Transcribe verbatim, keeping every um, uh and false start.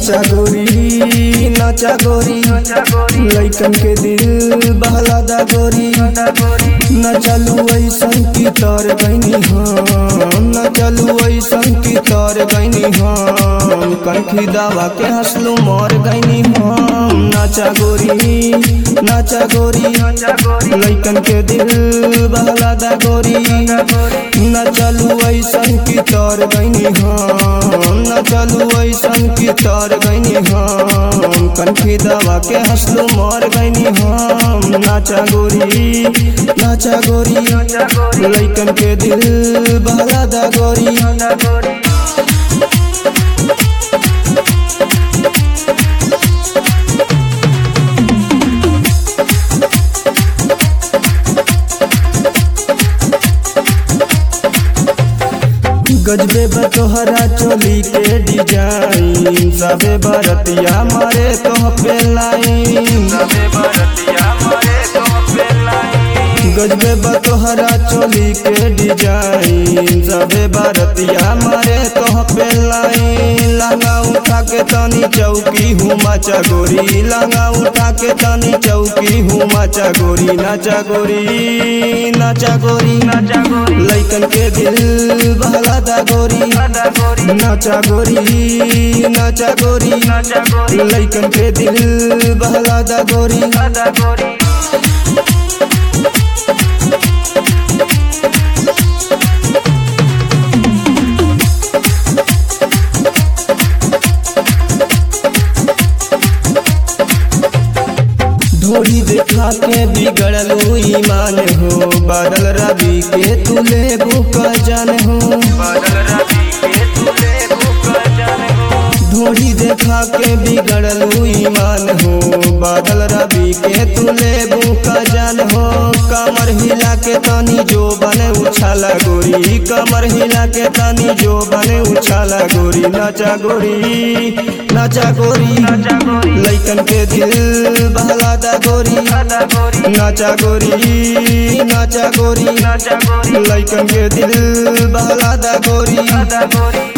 नाचा गोरी नाचा गोरी लइकन के दिल बहला दा गोरी न चलू ऐसन की तर गईनी हम न चलू ऐसन की तर गईनी हम कंखी दवा के हंसलू मर गईनी हम नाचा गोरी नाचा गोरी लइकन के दिल बहला दा गोरी न चलू ऐसन की तर गईनी हम न चलू ऐसन की तर गईनी हम कंखी दवा के हंसलू मर गईनी हम नाचा गोरी नाचा गोरी लइकन के दिल बहला दा गोरी गजबे बतोहरा चोली के डिजाइन सबे बरतिया मारे तो पे लाइन गजबे बतोहरा चोली के डिजाइन सबे बरतिया मारे तो पे लाइन लंगा उठा के तनी चौकी हूँ माचा गोरी लंगा उठा के तनी चौकी हूँ माचा गोरी नाचा गोरी नाचा गोरी लइकन के दिल बहला दा गोरी नाचा गोरी नाचा गोरी लइकन के दिल बहला दा गोरी ढोरी देखा के बिगड़लू ईमान हो बादल रवि के तुले बुक जान हो ढोरी देखा के बिगड़लू ईमान हो बादल रवि के तुले बुक जान हो कमर हिला के तनी जो बने उछाला गोरी कमर हिला के तनी जो बने उछाला गोरी नाचा गोरी नाचा गोरी लइकन के दिल बहला दा गोरी नाचा गोरी नाचा गोरी लइकन के दिल बहला दा गोरी